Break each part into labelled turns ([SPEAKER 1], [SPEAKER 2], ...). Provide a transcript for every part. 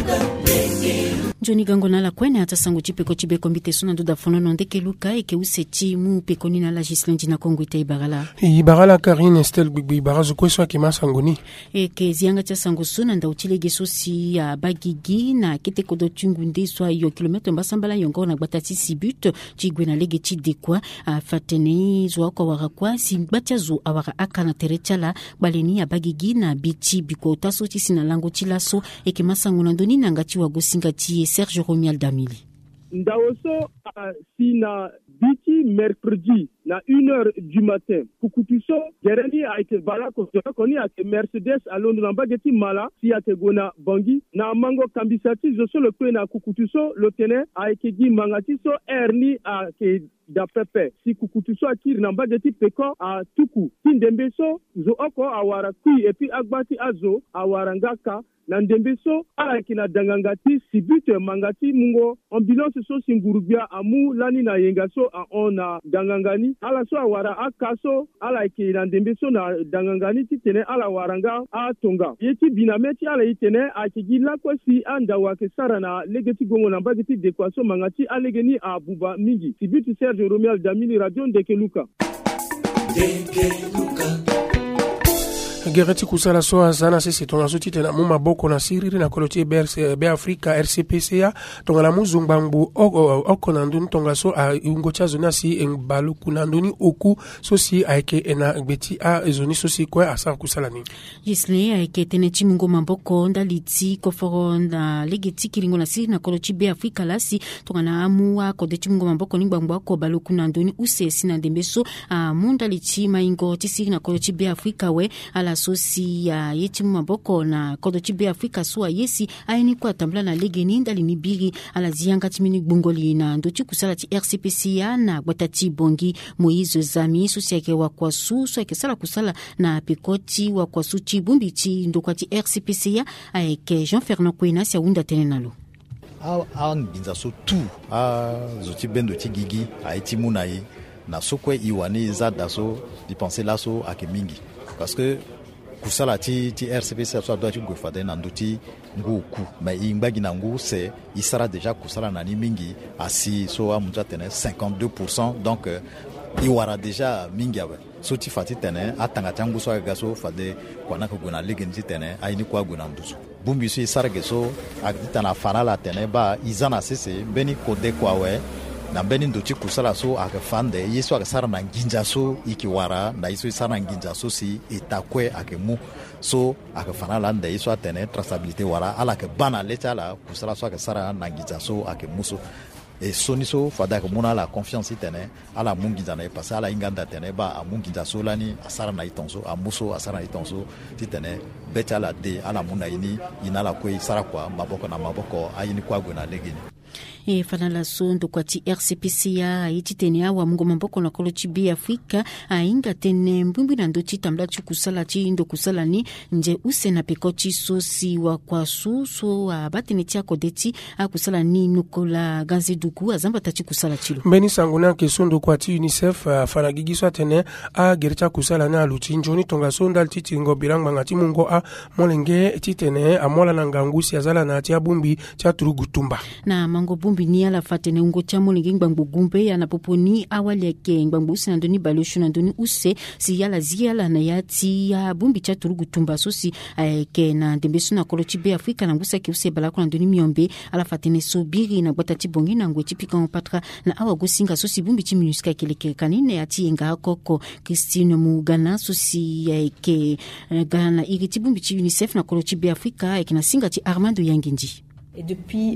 [SPEAKER 1] Joni gangona la kwene hata sangu chipeko chibeko mbite suna nduda fonono ndeke luka eke usechi mu pekoni na la Gislandi na Kongo ite ibarala.
[SPEAKER 2] Ibarala Karine Estelle Gbigbi ibarazo kweswa kima sanguni.
[SPEAKER 1] Eke zianga cha sangu suna nda uchilege sosi ya bagigi na kete kodo chungunde swa yo kilometro mbasambala yongo na gbatati sibut chigwe na lege chidekwa fatene zwa kwa warakwa si batia zo awara aka na terechala baleni ya bagigi na bichi biko taso chisi na lango chilaso eke masangu na ndoni na ngati wagosinga chie Serge Romial Damili.
[SPEAKER 3] Ndaoso sina biti mercredi na 1h du matin. Kukutuso gereni a été balako koni a été Mercedes à Londres na bageti mala si a été gona bangi na mango kambisati zo le kwe na kukutuso le tene a été gi mangati so erni a ke da pepe si kukutuso akir na bageti peko a tuku tindembeso zo oko awara kui et puis agbati azo awara ngaka na ndembeso ala kina dangangati sibute mangati mungo ambulance so singurubia amu lani na yengaso a ona dangangani ala so awara akaso ala kina ndembeso na dangangani titene ala waranga a tonga yeti binameti ala itene akigila kwa si anda wakesara na legeti gongo na bageti dekwaso mangati alegeni a buba mingi sibute Serge Romial Damili Radio Ndekeluka
[SPEAKER 2] Gereti kusala soa zana sisi tongazuti tena muma boko na siriri na koloti be Afrika RCPCA tongala muzungbangu oko na nduni tongaso a ungocha zona si ngbalu kuna nduni oku sosi aike ena gbeti a zoni sosi kwa asa kusala ni
[SPEAKER 1] Yisle aike tene chimungo mamboko ndaliti koforo na legeti kiringo na siri na koloti be Afrika lasi tongana amuwa kode chimungo mamboko ningbangu ako balu kuna nduni usesi na ndembeso munda lichi maingo tisiri na koloti be Afrika we ala sosi ya yeti maboko na kodo chibe Afrika suwa yesi aini kwa tambla na legeni ndali nibiri ala zianga timini bungoli na ndochi kusala ti RCPCA na batati bongi Moïse Zami sosi yake wakwasu so yake sala kusala na pekoti wakwasu chi bumbi chi ndokwa ti RCPCA aike Jean-Fernand Kwena sia unda tenenalo
[SPEAKER 4] a nginza so tu a zoti bendo ti gigi a eti munai na sokwe iwani zada so dipenser la so akemingi parce que kusala ti RCPC so doit go fade na nduti nguku mais imbagi na ngu c'est il sera déjà kusala na ni mingi asi so amuja tene 52% donc il wara déjà mingi awe so ti fati tene atanga tangu so gaso fade kwana ko gona legenzi tene ayini kwa gona ndusu bumbi so isarge so akita na fanala tene ba izana sese beni kode kwa we na beni nduti kusala so akafande yeso akasara na nginja so ikiwara na yeso isara nginja so si itakwe akemu so akafana la nda yeso atene traçabilité wara ala ke bana leta la kusala so akasara na nginja so akemuso et soniso fada ko mona la confiance itene ala munginja na passa ala inganda tene ba munginja so lani asara na itonso amuso asara na itonso titene beta la de ala muna ini inala ko isara kwa maboko na maboko ayini kwa gona legeni
[SPEAKER 1] fanala sondo kwa ti RCPCA iti tene awa mungo mamboko na kolo chibi Afrika inga tene mbumbi na ndo chitambla chukusala chi ndo kusala ni nje use na pekoti sosi wa kwa suso batene tia kodeti kusala ni nukola ganzi duku azamba tachi kusala chilo
[SPEAKER 2] mbeni sanguna ke sondo kwa ti UNICEF fanagigi so tene gercha kusala na luchi njoni tonga sonda titi ngo biranga ngati mungo molenge titene amola na ngangusi azala na tia bumbi cha turugutumba
[SPEAKER 1] na mango bumbi ni ala fatene ungo chamo lingi ngbangu gumbe ya napoponi awali yake ngbangu usi na ndoni baloshu na ndoni use si yala ziala na yati ya bumbi cha turugu tumba sosi ke na ndembesu na kolo chibe Afrika na ngusa ke use balako na ndoni miombe ala fatene sobiri na gbata chibongi na ngwe chipika mpatra na awa gosinga sosi bumbi chiminuska keleke kanine yati yenga koko Christine Mugana sosi ke gana iriti bumbi chi UNICEF na kolo chibe Afrika na singa chi Armando Yanginji.
[SPEAKER 5] Et depuis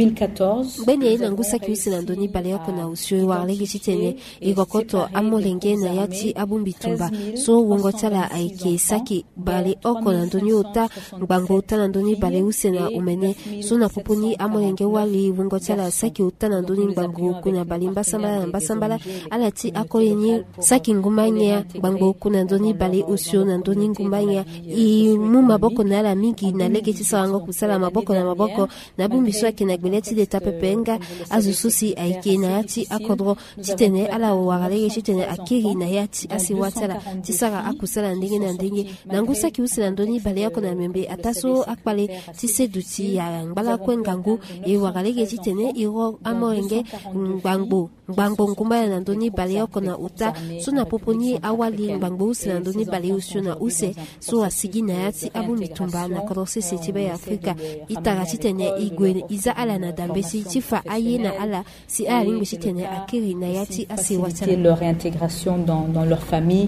[SPEAKER 5] 2014
[SPEAKER 6] bene ina ngusa kiusi na ndoni bale yako na usio wa legi chitene ikokoto amolenge na yati abumbitumba so wongotala aike saki bale oko na ndoni ota mbango ota na ndoni bale use na umene so na poponi amolenge wali wongotala saki ota na ndoni mbango kuna bale mbasambala alati akoyenye saki ngumanya mbango kuna ndoni bale usio na ndoni ngumanya I mumaboko na la mingi na legi chisango kusala maboko na maboko na bumbiso yake na gbeleti de tapepenga azususi aike na yati akodro titene ala waralege titene akiri na yati asiwatala tisara akusala ndenge na ndenge nangusa kiusila ndoni bale yako na membe ataso akpale tiseduti ya ngbala kwengangu e waralege titene iro amorenge ngbango nkumba na ndoni bale yako na uta so na poponi awali ngbango usila ndoni bale usio na use so asigi na yati abumbitumba na korose setibe ya Afrika itara titene igwe iza ala na dambesi tifa aye na ala si alimbi titene akiri na yati asiwatala
[SPEAKER 5] leur réintégration dans leur famille.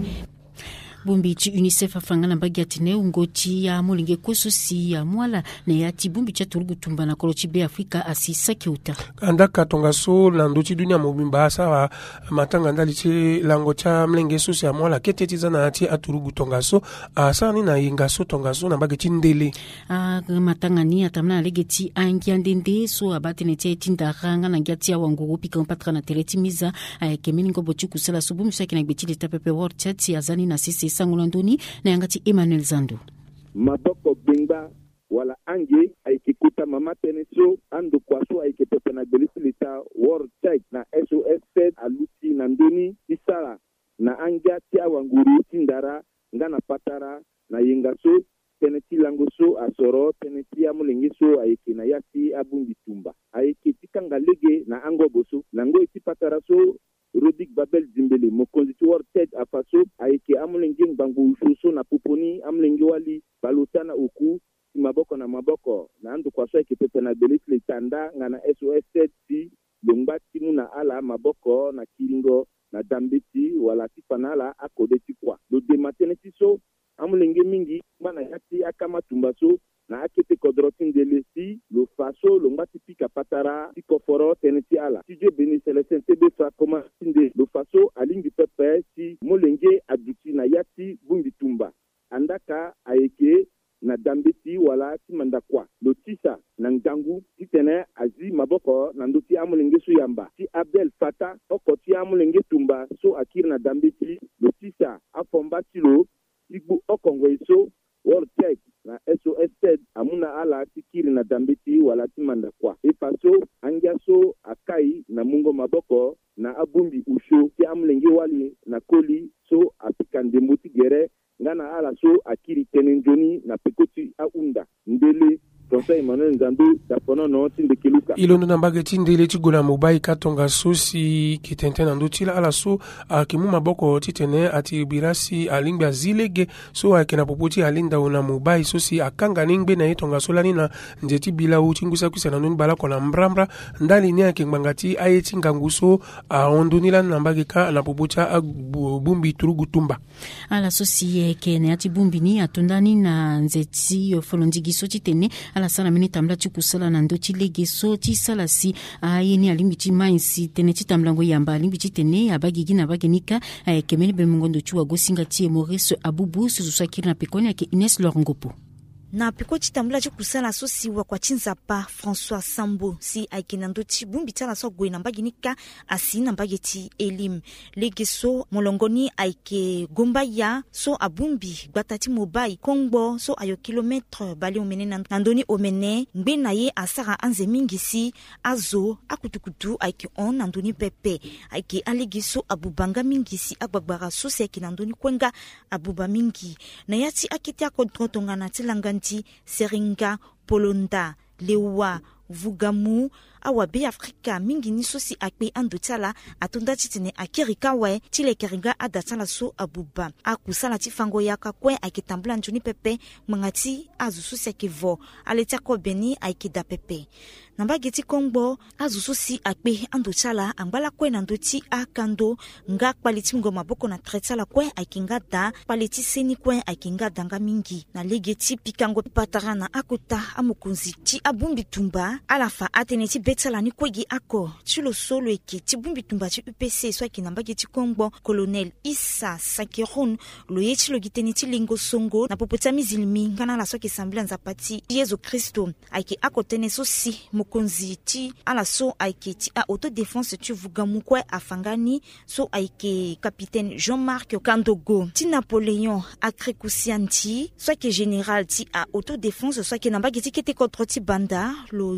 [SPEAKER 1] Bumbi chi UNICEF afangana bagiatine ungoti ya mulinge kosusi ya mwala na yati bumbi cha turugu tumba na kolochi be Afrika asisa kiuta
[SPEAKER 2] andaka tonga so na ndochi dunia mobimba asa matanga ndali chi lango cha mlenge susi ya mwala ketetiza na ati aturugu tonga so asa ni na inga so tonga so na bageti ndele
[SPEAKER 1] matanga ni atamna legeti angia ndende so abatene tia tindaranga na ngiati ya wanguru pika mpatra na tereti miza kemeni ngobo chuku sala subumu shaki na gbeti leta pepe world chat ya zani na sisi sangulandoni na yangati Emmanuel Zando
[SPEAKER 7] maboko bingba wala ange aikikuta mama teneso ando kwaso aikepepe na belisi lita world check na SOS aluti na ndoni isara na angia tia wanguru tindara ngana patara na yengaso teneti langoso asoro teneti amulengiso aike na yati abundi tumba aike tikanga lege na ango boso lango iti patara so Rodik Babel Zimbele mokonzi World Ted afaso aike amulengi ngbangu ushuso na poponi amulengi wali balotana oku maboko na maboko na andu kwa so ekipepe na belikle tanda ngana SOS si longbati muna ala maboko na kiringo na dambeti wala tifanala akodeti kwa do de mateneti so amulengi mingi mana yati akama tumbaso na akete kodrotin delesi lo faso longbati pika patara tikoforo teneti ala tijo beni selesen tebe fa koma tinde lo faso alingi pepe si molenge aduti na yati bumbi tumba andaka aeke na dambeti wala timanda kwa lo tisa na ngangu titene azi maboko na ndoti amulenge su yamba ti Abdel Fata oko ti amulenge tumba so akiri na dambeti lo tisa afomba tilo igbu okongo iso World Check na SOS amuna ala tikiri na dambeti wala timanda kwa ifaso angiaso akai na mungo maboko na abumbi usho ti amulenge wali na koli so apikande mbuti gere ngana ala so akiri tenenjoni na pekoti aunda ndele François Emmanuel Nzandu dapono no tinde kiluka
[SPEAKER 2] ilondo na bageti ndele chigona mobai katonga sosi kitente na ndotila ala so akimu maboko titene ati birasi alingba zilege so akena popoti alinda una mobai sosi akanga ningbe na itonga solani na njeti bila uchingusa kusana noni bala kona mbrambra ndali ni akingangati ayeti nganguso ondunila na bageka na popocha bumbi turugu tumba
[SPEAKER 1] ala sosi kene ati bumbi ni atundani na nzeti folondigiso titene ala sala mini tamla chikusala na ndo chilegeso chisala si yeni alimbi chimainsi tene chitamlango yamba alimbi chitene abagigi na bagenika kemeni bemungondo chuwa gosinga tie Maurice Abubu susakiri na pekoni yake Ines Lorongopo
[SPEAKER 8] na piko chitambula chikusala so siwa kwa chinzapa François Sambo si aikinando chibumbi tala so gwe nambaginika asi nambageti elim legeso molongoni aike gombaya so abumbi gbatati mobai kongbo so ayo kilometre bali omene nandoni omene ngbe na ye asara anze mingisi azo akutukutu aike on nandoni pepe aike alegeso abubanga mingisi agbagbara so se kinandoni kwenga abuba mingi na yati akiti akodrotonga na tilanganti Seringa, Polonda, Lewa, Vugamu, awabe Afrika mingi niso si akpe andotala atonda titine akirika we tile keringa adatala so abuba akusala tifango yaka kwe akitambula njuni pepe mangati azusu sekivo aletia ko beni aikida pepe namba geti kongbo azusu si akpe andotala ambala kwe nandoti akando nga kwaliti ngoma boko na tretala kwe akinga da kwaliti seni kwe akinga danga mingi na legeti pikango patarana akuta amukunzi ti abumbi tumba alafa ateneti betala ni kwegi ako chulo solo eki tibumbi tumba ti UPC so kinamba geti kongbo colonel Issa Sakiron lo yechi lo giteni ti lingo songo na popotami zilmi ngana la so ki sambla nzapati Yesu Kristo aiki akotene so si mukonzi ti ala so aiki ti a autodéfense tu vugamu kwe afangani so aiki capitaine Jean-Marc Kandogo ti Napoléon akrekusianti so ki général ti a autodéfense so ki namba geti kete contre ti banda lo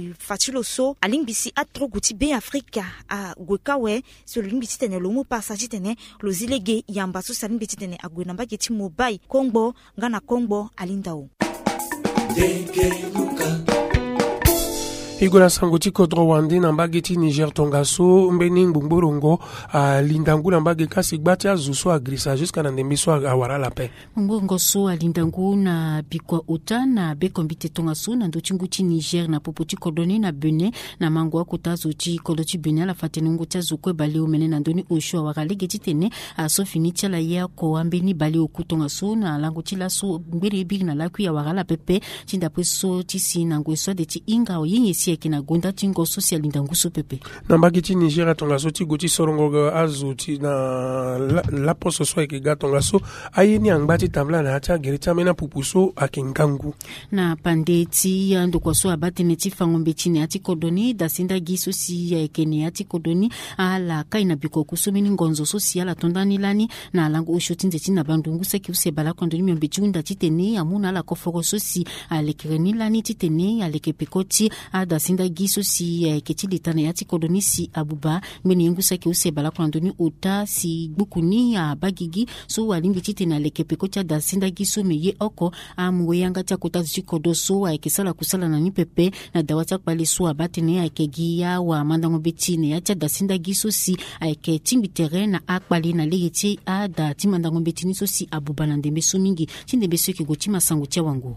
[SPEAKER 8] fatilo so alingbisi atroguti be Afrika a gwekawe so lingbiti tene lomo passage tene lozilege yamba so salingbiti tene agwe namba geti mobai Kongo ngana Kongo alindao
[SPEAKER 2] Igora sanguti kodro wandi na mbageti Niger tongaso mbeni mbumborongo lindangu na mbage kasi gbati azuso agrisa jusqu'à na ndemiso awara la paix.
[SPEAKER 1] Mbongo so lindangu na bikwa uta na bekombite tongaso na ndochinguti Niger na popoti kodoni na Benin na mango akotazo chi koloti Benin la fatenungu tazo kwe bale umene na ndoni osho awara legeti tene aso finiti la ya ko ambeni bale okutongaso na languti la so mbere big na la kuya awara la pepe chinda pweso tisi na ngweso de ti inga o yingi kina gonda tingo social lindanguso pepe
[SPEAKER 2] nambaki ti Nigeria tongaso ti goti sorongo azu ti na la poso so ke gatongaso ayeni angbati tambla na acha gerita mena pupuso akingangu
[SPEAKER 1] na pandeti ando kwaso abatene ti fangombe chine ati kodoni dasinda giso si kene ati kodoni ala kaina bikoku so mini ngonzo social atondani lani na lango oshotinze tina bandungu seki usebala kondoni myombe chunda titene amuna la koforo so si alekreni lani titene alekepekoti ada sinda giso si ketili tane yati kodoni si abuba mbeni yengu sake usebala kwa ndoni uta si bukuni ya bagigi so walimbi tite na lekepeko cha da sinda giso meye oko amwe yanga cha kotazi chikodo so kesala kusala na nipepe na dawata kwa leso abatene akegia wa mandango betine ya cha da sinda giso si ke timbi terrain na akpali na legeti ada timandango betini so si abuba na ndembe so mingi chindembe so kigotima sangu cha wangu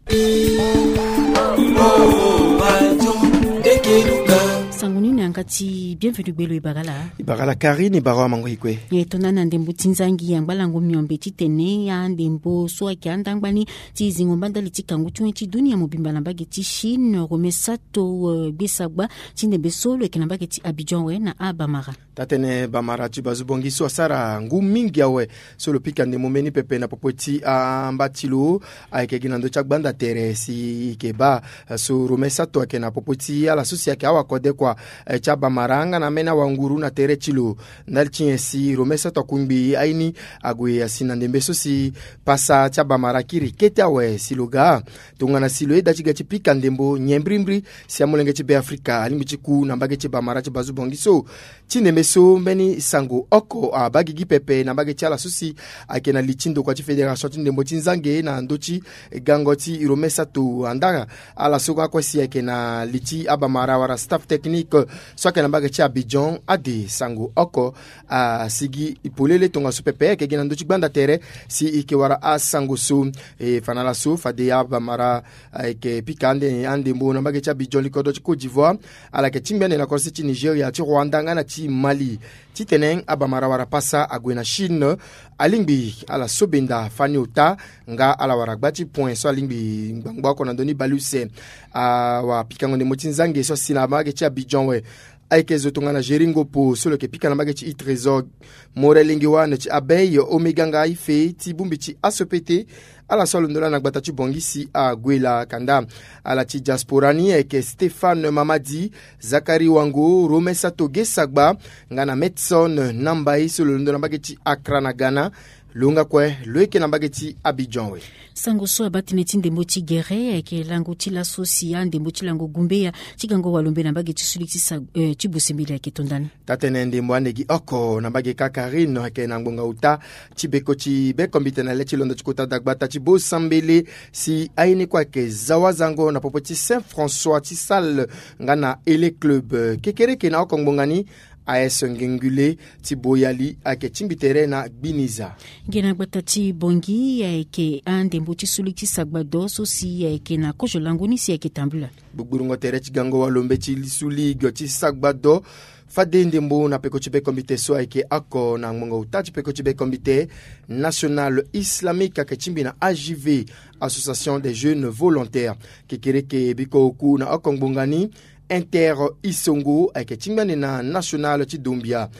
[SPEAKER 1] sanguni nangati bienvenue belo ibagala
[SPEAKER 9] Karine ibarawa mango hikwe
[SPEAKER 1] yetona na ndembo tinzangi yangbalango myombe titene ya ndembo so akyandangbani tizingo mbandali tikangu chunchi dunia mobimba lambage ti Chine romesato bisagba tindembe solo ekinambage ti Abidjan we na Abamara
[SPEAKER 9] tatene bamara tibazubongiso asara ngu mingi yawe solo pika ndemo meni pepe na popoti ambatilo aikegina ndo chagbanda tere si keba so romesato akena popoti ala susi yake awa kode kwa chaba maranga na mena wanguru na tere chilo ndalchi si romesato kumbi aini agwe asina ndembe susi pasa chaba marakiri keta we siloga tungana silo eda chiga chipika ndembo nyembrimbri si amulenge chibe Afrika alimbichiku na mbage chiba mara tibazubongiso chine so mbeni sango oko bagigi pepe na mbage chala susi akena lichindo kwa federation ndembo tinzange na ndochi gangoti romesato andanga ala soka kwa si akena lichi abamara wara staff technique so akena mbage cha Abidjan ade sango oko sigi ipolele tonga so pepe ke gina ndochi banda tere si ike wara sango so fanala so fade abamara ke pikande andembo na mbage cha Abidjan likodo Côte d'Ivoire ala ke timbene na korsi ti Nigeria ti Rwanda ngana ti Mali titeneng abamara wara pasa agwena Chine alingbi ala sobenda faniota nga ala waragbati point so alingbi ngbangba ko na ndoni baluse wa pikango de motinzange so sinama ge cha Abidjan we aike zotonga na jeringo po solo ke pika na mbage ti trésor morelingi wana ti abey omega nga ife ti bumbi ti asopete ala solo ndola na gbata ti bongisi a gwela kanda ala ti diasporani eke Stéphane Mamadi Zakari Wango Romesato Gesagba ngana Metson Nambai solo ndola mbage ti Accra na Ghana lunga kwe loeke na mbage ti Abidjan we
[SPEAKER 1] sango so abatine ti ndembo ti gere ke lango ti la sosia ndembo ti lango gumbeya ti gango walombe na mbage ti suli ti busembele ke tondani
[SPEAKER 9] tatene ndembo anegi oko na mbage Karine ke na ngbonga uta ti beko ti bekombite na le ti londo ti kota dagbata ti bo sambele si aini kwa ke zawazango na popo ti Saint-François ti sal ngana ele club kekere ke na oko ngbongani AS Ngengule ti boyali ake timbitere na Biniza
[SPEAKER 1] gena gbata ti bongi ke andembo ti suli ti sagbado so si ke na kojo langoni si ke tambula
[SPEAKER 9] bugburungo tere ti gango walombe ti suli go ti sagbado fade ndembo na peko ti be komite so ake ako na ngongo utati peko ti be komite national islamique ake timbi na AJV Association des jeunes volontaires kekere ke biko ku na okongbongani Inter Isongo ake timbane na national ti Dombia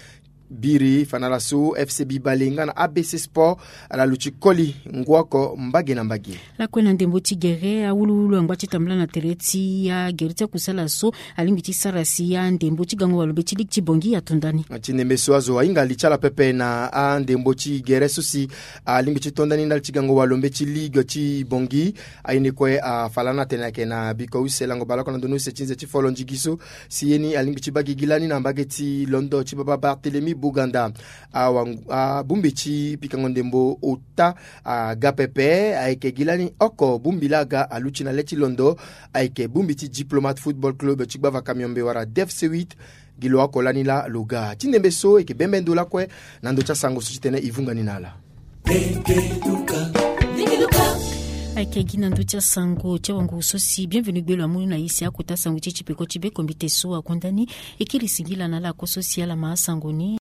[SPEAKER 9] biri fanala so FCB Balenga na ABC Sport ala luchi koli ngwako mbage na mbage
[SPEAKER 1] la kwena ndembo tigere awululu ngwa chitambula na tereti ya gerita kusala so alimbiti sarasi ya ndembo chigango walobe chilik chibongi ya tondani
[SPEAKER 9] chinembe soazo inga lichala pepe na ndembo chigere susi alimbiti tondani ndal chigango walombe chiligo chibongi aine kwe falana tena kena biko uselango balako na donu se chinze chifolo njigiso sieni alimbiti bagi gilani na mbage ti Londo chibaba Barthelemy Buganda bumbichi pikango ndembo ota gapepe aike gilani oko bumbilaga aluchina leti Londo aike bumbichi Diplomate Football Club chibava kamyombe wara DFC8 gilo ako lanila luga tindembe so eke bembendo la kwe nando cha sango suchitene ivunga ninala
[SPEAKER 1] Aike gina nducha sango cha wangu usosi bienvenue belo amunu na isi akota sango chichipeko chibe kombite so akondani ekiri singila na la ko social ma sangoni